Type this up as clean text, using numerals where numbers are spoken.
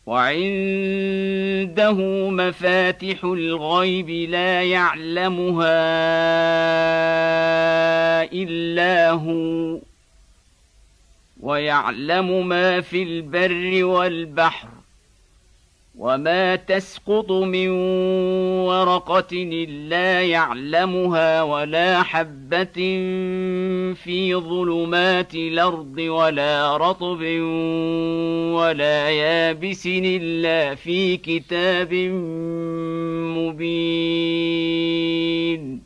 وعنده مفاتح الغيب لا يعلمها إلا هو، ويعلم ما في البر والبحر، وما تسقط من ورقة إلا يعلمها، ولا حبة في ظلمات الأرض، ولا رطب ولا يابس إلا في كتاب مبين.